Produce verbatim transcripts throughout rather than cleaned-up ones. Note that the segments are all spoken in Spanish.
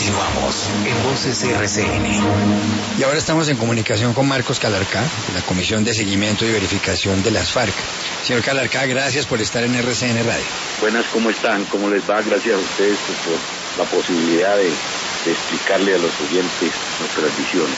Continuamos en Voces R C N. Y ahora estamos en comunicación con Marcos Calarcá, de la Comisión de Seguimiento y Verificación de las FARC. Señor Calarcá, gracias por estar en R C N Radio. Buenas, ¿cómo están? ¿Cómo les va? Gracias a ustedes por la posibilidad de, de explicarle a los oyentes nuestras visiones.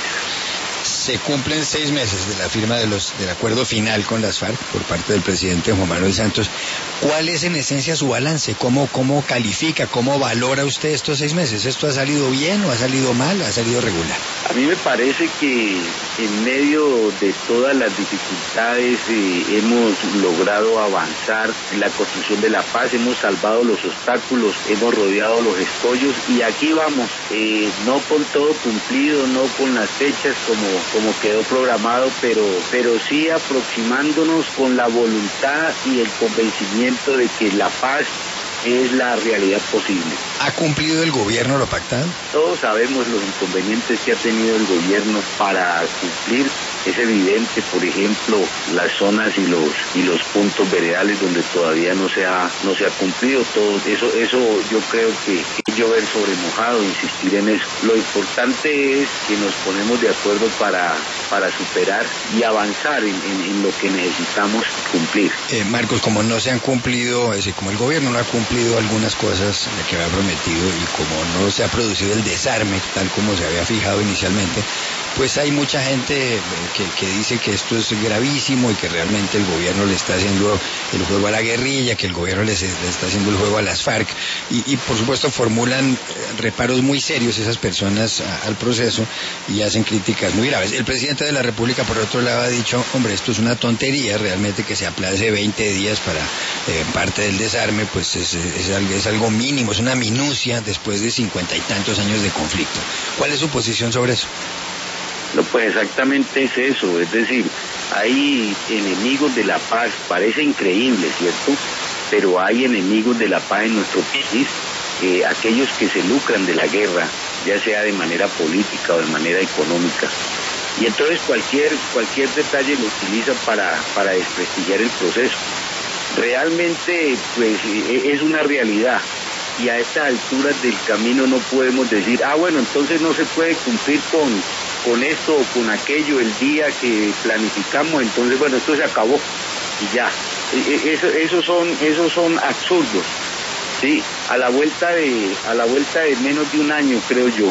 Se cumplen seis meses de la firma de los, del acuerdo final con las FARC por parte del presidente Juan Manuel Santos. ¿Cuál es en esencia su balance? ¿Cómo, cómo califica, cómo valora usted estos seis meses? ¿Esto ha salido bien o ha salido mal, ha salido regular? A mí me parece que en medio de todas las dificultades eh, hemos logrado avanzar en la construcción de la paz, hemos salvado los obstáculos, hemos rodeado los escollos y aquí vamos, eh, no con todo cumplido, no con las fechas como, como quedó programado, pero, pero sí aproximándonos con la voluntad y el convencimiento de que la paz es la realidad posible. ¿Ha cumplido el gobierno lo pactado? Todos sabemos los inconvenientes que ha tenido el gobierno para cumplir. Es evidente, por ejemplo, las zonas y los y los puntos veredales donde todavía no se ha no se ha cumplido todo eso. Eso yo creo que es llover sobre mojado, insistir en eso. Lo importante es que nos ponemos de acuerdo para para superar y avanzar en, en, en lo que necesitamos cumplir. Eh, Marcos, como no se han cumplido, es decir, como el gobierno no ha cumplido algunas cosas que había prometido y como no se ha producido el desarme tal como se había fijado inicialmente, pues hay mucha gente que, que dice que esto es gravísimo y que realmente el gobierno le está haciendo el juego a la guerrilla, que el gobierno les, le está haciendo el juego a las FARC y, y por supuesto formulan reparos muy serios esas personas a, al proceso y hacen críticas muy graves. El presidente de la República, por otro lado, ha dicho, hombre, esto es una tontería, realmente que se aplace veinte días para eh, parte del desarme, pues es, es, algo, es algo mínimo, es una minucia después de cincuenta y tantos años de conflicto. ¿Cuál es su posición sobre eso? No, pues exactamente es eso, es decir, hay enemigos de la paz, parece increíble, ¿cierto? Pero hay enemigos de la paz en nuestro país, eh, aquellos que se lucran de la guerra, ya sea de manera política o de manera económica. Y entonces cualquier cualquier detalle lo utilizan para, para desprestigiar el proceso. Realmente, pues, es una realidad. Y a estas alturas del camino no podemos decir, ah, bueno, entonces no se puede cumplir con, con esto o con aquello el día que planificamos, entonces, bueno, esto se acabó y ya. Eso, esos son, esos son absurdos, ¿sí? A la vuelta de, a la vuelta de menos de un año, creo yo,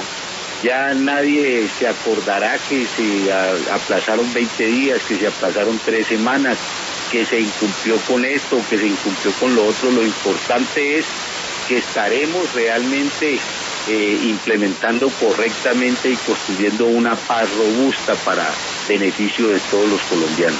ya nadie se acordará que se a, aplazaron veinte días, que se aplazaron tres semanas, que se incumplió con esto, que se incumplió con lo otro. Lo importante es que estaremos realmente eh, implementando correctamente y construyendo una paz robusta para beneficio de todos los colombianos.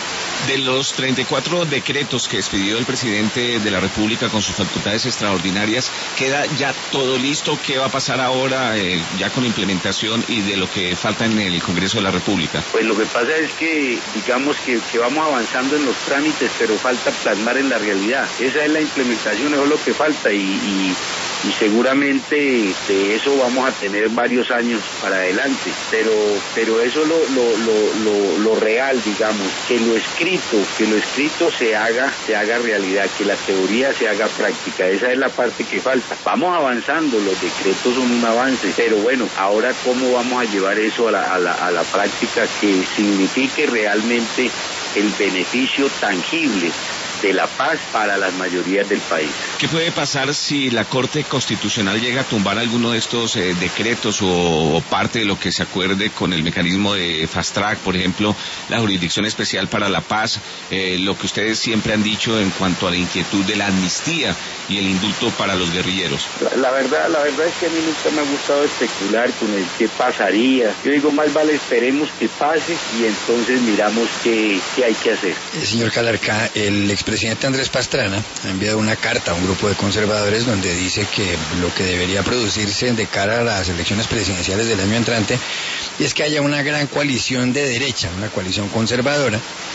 De los treinta y cuatro decretos que expidió el presidente de la República con sus facultades extraordinarias, ¿queda ya todo listo? ¿Qué va a pasar ahora eh, ya con implementación y de lo que falta en el Congreso de la República? Pues lo que pasa es que, digamos que, que vamos avanzando en los trámites, pero falta plasmar en la realidad. Esa es la implementación, eso es lo que falta y, y, y seguramente de eso vamos a tener varios años para adelante. Pero, pero eso es lo, lo, lo, lo, lo real, digamos, que lo escrito que lo escrito se haga, se haga realidad, que la teoría se haga práctica. Esa es la parte que falta. Vamos avanzando, los decretos son un avance, pero bueno, ahora cómo vamos a llevar eso a la, a la, a la práctica que signifique realmente el beneficio tangible de la paz para las mayorías del país. ¿Qué puede pasar si la Corte Constitucional llega a tumbar alguno de estos eh, decretos o, o parte de lo que se acuerde con el mecanismo de Fast Track, por ejemplo, la Jurisdicción Especial para la Paz, eh, lo que ustedes siempre han dicho en cuanto a la inquietud de la amnistía y el indulto para los guerrilleros? La, la verdad, la verdad es que a mí nunca me ha gustado especular con el qué pasaría. Yo digo, más vale esperemos que pase y entonces miramos qué, qué hay que hacer. Eh, señor Calarcá, el expresidente Andrés Pastrana ha enviado una carta a un grupo de conservadores donde dice que lo que debería producirse de cara a las elecciones presidenciales del año entrante es que haya una gran coalición de derecha, una coalición conservadora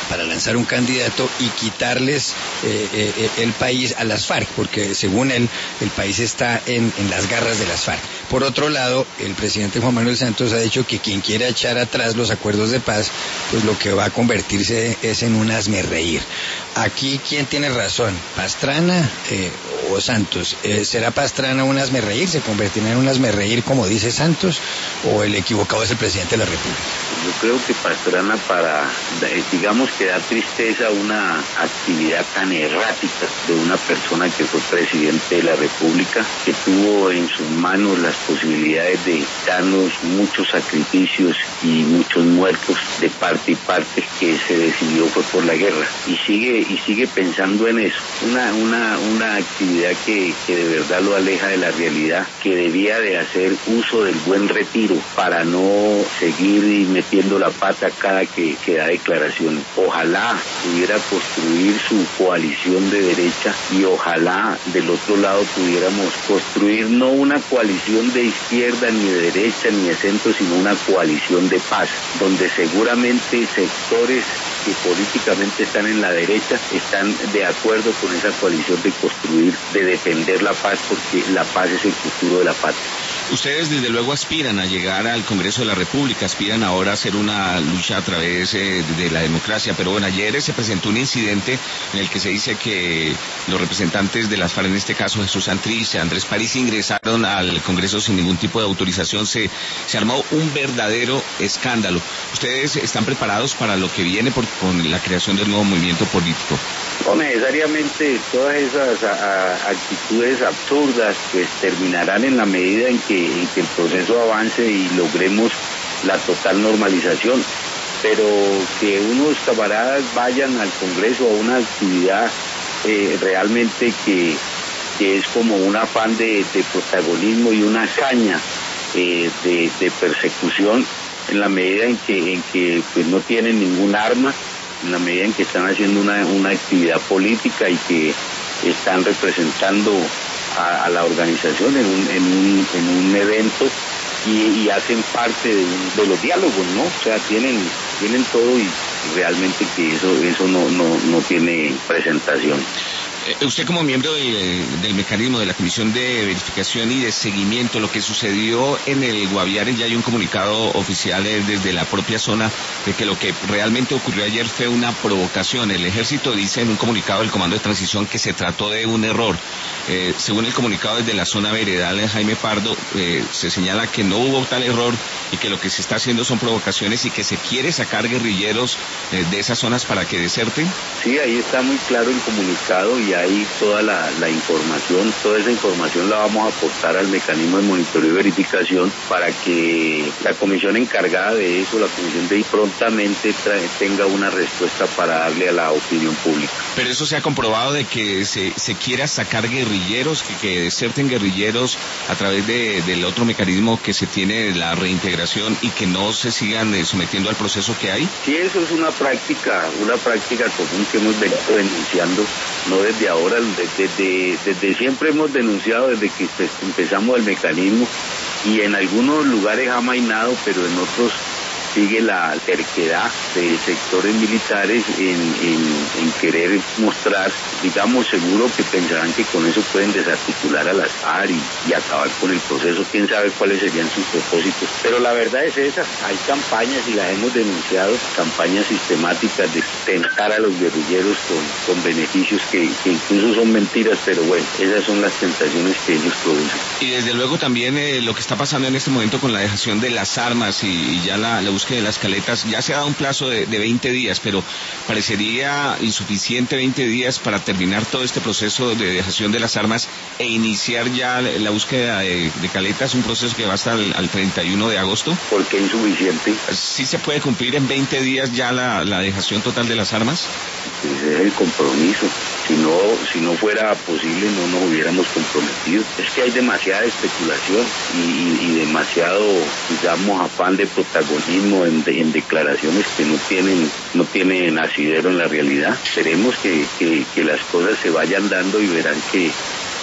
para lanzar un candidato y quitarles eh, eh, el país a las FARC, porque según él, el país está en, en las garras de las FARC. Por otro lado, el presidente Juan Manuel Santos ha dicho que quien quiera echar atrás los acuerdos de paz, pues lo que va a convertirse es en un hazmerreír. Aquí, ¿quién tiene razón? ¿Pastrana eh, o Santos? Eh, ¿Será Pastrana un hazmerreír? ¿Se convertirá en un hazmerreír como dice Santos? ¿O el equivocado es el presidente de la República? Yo creo que Pastrana, para, digamos que da tristeza una actividad tan errática de una persona que fue presidente de la República, que tuvo en sus manos las posibilidades de darnos muchos sacrificios y muchos muertos de parte y parte, que se decidió fue por la guerra, y sigue y sigue pensando en eso, una una una actividad que, que de verdad lo aleja de la realidad, que debía de hacer uso del buen retiro para no seguir metiendo la pata cada que, que da declaraciones. Ojalá pudiera construir su coalición de derecha y ojalá del otro lado pudiéramos construir no una coalición de izquierda ni de derecha ni de centro, sino una coalición de paz, donde seguramente sectores que políticamente están en la derecha están de acuerdo con esa coalición de construir, de defender la paz, porque la paz es el futuro de la patria. Ustedes desde luego aspiran a llegar al Congreso de la República, aspiran ahora a hacer una lucha a través eh, de la democracia, pero bueno, ayer se presentó un incidente en el que se dice que los representantes de las FARC, en este caso Jesús Santrich, Andrés París, ingresaron al Congreso sin ningún tipo de autorización, se, se armó un verdadero escándalo. ¿Ustedes están preparados para lo que viene por, con la creación del nuevo movimiento político? No necesariamente todas esas a, a, actitudes absurdas pues terminarán en la medida en que, en que el proceso avance y logremos la total normalización, pero que unos camaradas vayan al Congreso a una actividad eh, realmente que, que es como un afán de, de protagonismo y una hazaña eh, de, de persecución, en la medida en que, en que pues no tienen ningún arma, en la medida en que están haciendo una, una actividad política y que están representando a, a la organización en un, en un, en un evento y, y hacen parte de, de los diálogos, ¿no? O sea, tienen, tienen todo y realmente que eso, eso no, no, no tiene presentación. Usted como miembro de, del mecanismo de la Comisión de Verificación y de Seguimiento, lo que sucedió en el Guaviare, ya hay un comunicado oficial desde la propia zona de que lo que realmente ocurrió ayer fue una provocación. El ejército dice en un comunicado del Comando de Transición que se trató de un error. Eh, según el comunicado desde la zona veredal de Jaime Pardo, eh, se señala que no hubo tal error y que lo que se está haciendo son provocaciones y que se quiere sacar guerrilleros eh, de esas zonas para que deserten. Sí, ahí está muy claro el comunicado y ahí toda la, la información, toda esa información la vamos a aportar al mecanismo de monitoreo y verificación para que la comisión encargada de eso, la comisión de prontamente trae, tenga una respuesta para darle a la opinión pública. Pero eso se ha comprobado de que se, se quiera sacar guerrilleros, que, que deserten guerrilleros a través de, del otro mecanismo que se tiene, la reintegración, y que no se sigan eh, sometiendo al proceso que hay. Sí, eso es una práctica, una práctica común que hemos venido denunciando, no desde ahora, desde, desde, desde siempre hemos denunciado desde que empezamos el mecanismo, y en algunos lugares ha mainado, pero en otros sigue la terquedad de sectores militares en, en, en querer mostrar, digamos, seguro que pensarán que con eso pueden desarticular a las FARC y, y acabar con el proceso, quién sabe cuáles serían sus propósitos, pero la verdad es esa, hay campañas y las hemos denunciado, campañas sistemáticas de tentar a los guerrilleros con, con beneficios que, que incluso son mentiras, pero bueno, esas son las tentaciones que ellos producen. Y desde luego también eh, lo que está pasando en este momento con la dejación de las armas y, y ya la, la búsqueda de las caletas, ya se ha dado un plazo de, de veinte días, pero parecería insuficiente veinte días para terminar todo este proceso de dejación de las armas e iniciar ya la búsqueda de, de caletas, un proceso que va hasta el al treinta y uno de agosto. ¿Por qué insuficiente? ¿Sí se puede cumplir en veinte días ya la, la dejación total de las armas? Ese es el compromiso. Si no, si no fuera posible, no nos hubiéramos comprometido. Es que hay demasiada especulación y, y, y demasiado, digamos, afán de protagonismo en, de, en declaraciones que no tienen, no tienen asidero en la realidad. Esperemos que, que, que las cosas se vayan dando y verán que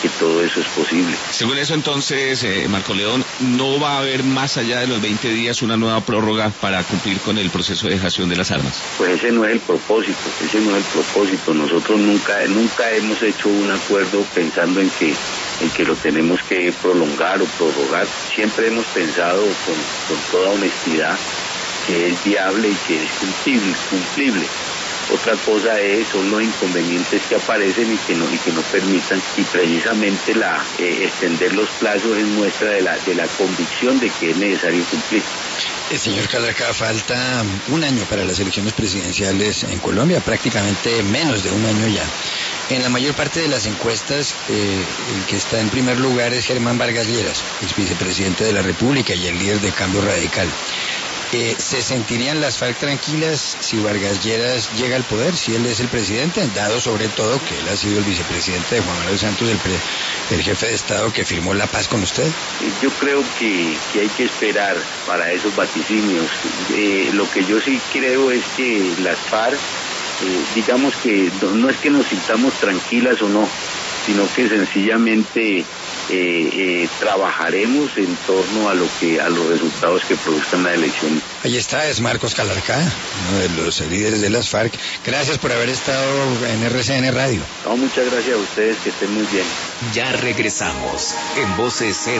que todo eso es posible. Según eso entonces, eh, Marco León, no va a haber más allá de los veinte días una nueva prórroga para cumplir con el proceso de dejación de las armas. Pues ese no es el propósito, ese no es el propósito. Nosotros nunca, nunca hemos hecho un acuerdo pensando en que, en que lo tenemos que prolongar o prorrogar. Siempre hemos pensado con, con toda honestidad que es viable y que es cumplible, cumplible. Otra cosa es, son los inconvenientes que aparecen y que no, y que no permitan, y precisamente la eh, extender los plazos es muestra de la, de la convicción de que es necesario cumplir. Eh, señor Calarca, falta un año para las elecciones presidenciales en Colombia, prácticamente menos de un año ya. En la mayor parte de las encuestas, eh, el que está en primer lugar es Germán Vargas Lleras, ex vicepresidente de la República y el líder de Cambio Radical. Eh, ¿Se sentirían las FARC tranquilas si Vargas Lleras llega al poder, si él es el presidente, dado sobre todo que él ha sido el vicepresidente de Juan Manuel Santos, el, pre, el jefe de Estado que firmó la paz con usted? Yo creo que, que hay que esperar para esos vaticinios. Eh, lo que yo sí creo es que las FARC, eh, digamos que no, no es que nos sintamos tranquilas o no, sino que sencillamente eh, eh, trabajaremos en torno a lo que a los resultados que produzcan la elección. Ahí está, es Marcos Calarca, uno de los líderes de las FARC. Gracias por haber estado en R C N Radio. No, muchas gracias a ustedes, que estén muy bien. Ya regresamos en Voces